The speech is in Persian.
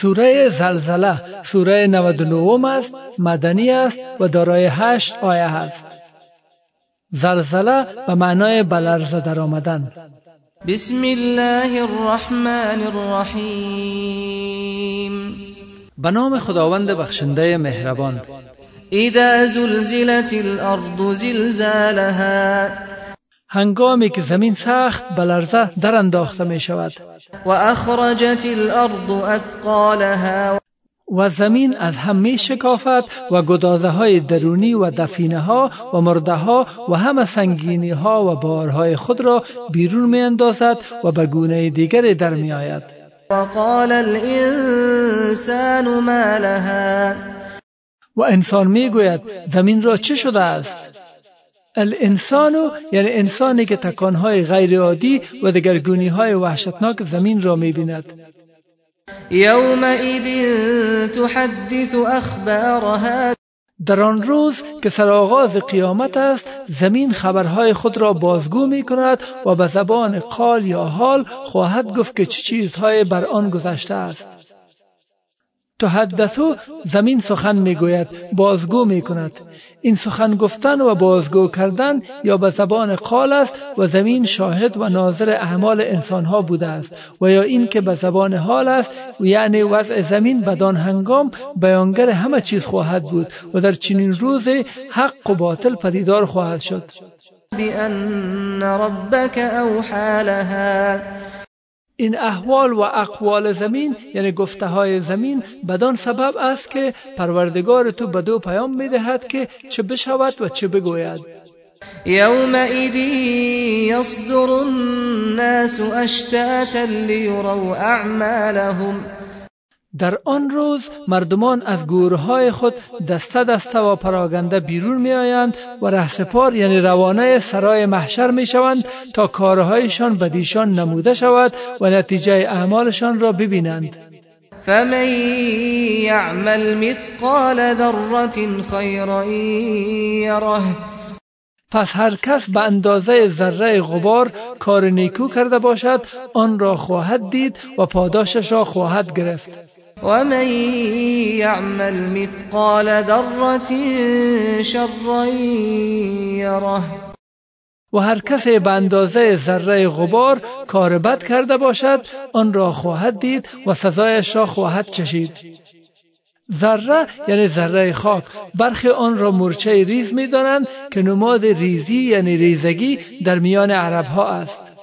سوره زلزله سوره 99 است، مدنی است و دارای 8 آیه است. زلزله به معنای به لرزه در آمدن. بسم الله الرحمن الرحیم. به نام خداوند بخشنده مهربان. اذا زلزلت الارض زلزالها، هنگامی که زمین سخت به لرزه در انداخته می شود. و اخرجت الارض اثقالها، و زمین از هم می شکافد و گدازه های درونی و دفینه ها و مرده ها و همه سنگینی ها و بارهای خود را بیرون می اندازد و به گونه دیگری در می آید. وقال الانسان ما لها، و انسان می گوید زمین را چه شده است؟ الانسانو یعنی انسانی که تکانهای غیر عادی و دگرگونی‌های وحشتناک زمین را می‌بیند. یومئذ تحدث اخبارها، در آن روز که سرآغاز قیامت است، زمین خبرهای خود را بازگو می‌کند و به زبان قال یا حال خواهد گفت که چه چیزهای بر آن گذشته است. تحدثو زمین سخن میگوید، بازگو میکند. این سخن گفتن و بازگو کردن یا به زبان قال است و زمین شاهد و ناظر اعمال انسانها بوده است، و یا این که به زبان حال است و یعنی وضع زمین بدان هنگام بیانگر همه چیز خواهد بود و در چنین روز حق و باطل پدیدار خواهد شد. بأن ربك اوحى لها، این احوال و اقوال زمین یعنی گفته های زمین بدان سبب است که پروردگار تو به دو پیام میدهد که چه بشود و چه بگوید. یومئذ یصدر الناس اشتاتا لیروا اعمالهم، در آن روز مردمان از گورهای خود دسته دسته و پراگنده بیرون می آیند و رهسپار یعنی روانه سرای محشر می شوند تا کارهایشان بدیشان نموده شود و نتیجه اعمالشان را ببینند. فمن یعمل مثقال ذره خیرا یره، پس هر کس به اندازه ذره غبار کار نیکو کرده باشد آن را خواهد دید و پاداشش را خواهد گرفت. و من یعمل مثقال ذره شرا یره، و هر کسی به اندازه ذره غبار کار بد کرده باشد آن را خواهد دید و سزایش را خواهد چشید. ذره یعنی ذره خاک، برخی آن را مورچه ریز می دانند که نماد ریزی یعنی ریزگی در میان عرب ها است.